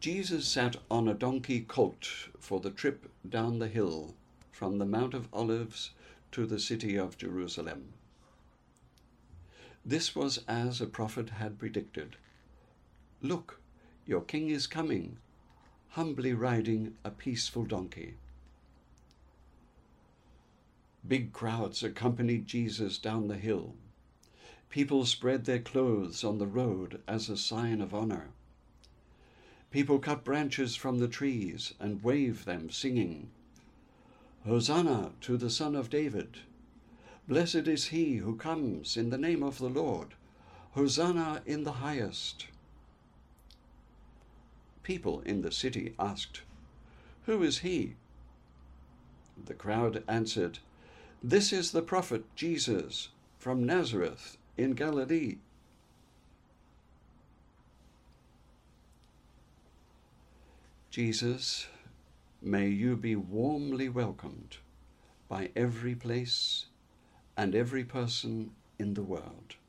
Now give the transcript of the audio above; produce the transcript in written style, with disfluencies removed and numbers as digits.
Jesus sat on a donkey colt for the trip down the hill from the Mount of Olives to the city of Jerusalem. This was as a prophet had predicted. "Look, your king is coming, humbly riding a peaceful donkey." Big crowds accompanied Jesus down the hill. People spread their clothes on the road as a sign of honor. People cut branches from the trees and waved them, singing, "Hosanna to the Son of David! Blessed is he who comes in the name of the Lord! Hosanna in the highest!" People in the city asked, "Who is he?" The crowd answered, "This is the prophet Jesus from Nazareth in Galilee." Jesus, may you be warmly welcomed by every place and every person in the world.